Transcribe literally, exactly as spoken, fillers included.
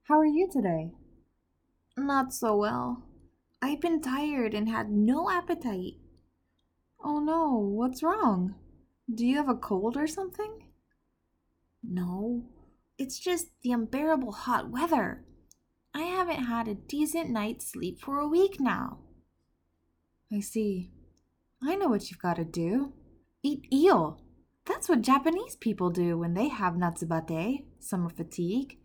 How are you today? Not so well. I've been tired and had no appetite. Oh no, what's wrong? Do you have a cold or something? No, it's just the unbearable hot weather. I haven't had a decent night's sleep for a week now. I see. I know what you've got to do. Eat eel. That's what Japanese people do when they have natsubate, summer fatigue.